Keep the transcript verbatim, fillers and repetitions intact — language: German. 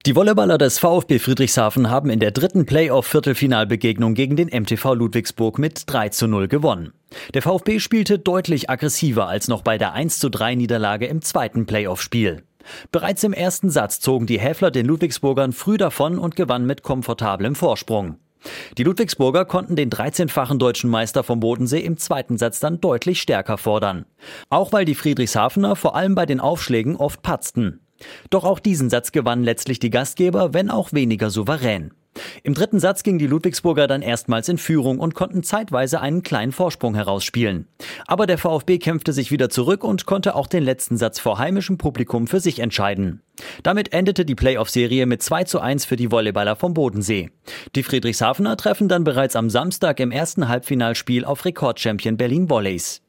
Die Volleyballer des VfB Friedrichshafen haben in der dritten Playoff-Viertelfinalbegegnung gegen den M T V Ludwigsburg mit drei zu null gewonnen. Der VfB spielte deutlich aggressiver als noch bei der eins zu drei Niederlage im zweiten Playoff-Spiel. Bereits im ersten Satz zogen die Häfler den Ludwigsburgern früh davon und gewannen mit komfortablem Vorsprung. Die Ludwigsburger konnten den dreizehnfachen deutschen Meister vom Bodensee im zweiten Satz dann deutlich stärker fordern. Auch weil die Friedrichshafener vor allem bei den Aufschlägen oft patzten. Doch auch diesen Satz gewannen letztlich die Gastgeber, wenn auch weniger souverän. Im dritten Satz gingen die Ludwigsburger dann erstmals in Führung und konnten zeitweise einen kleinen Vorsprung herausspielen. Aber der VfB kämpfte sich wieder zurück und konnte auch den letzten Satz vor heimischem Publikum für sich entscheiden. Damit endete die Playoff-Serie mit zwei zu eins für die Volleyballer vom Bodensee. Die Friedrichshafener treffen dann bereits am Samstag im ersten Halbfinalspiel auf Rekordchampion Berlin Volleys.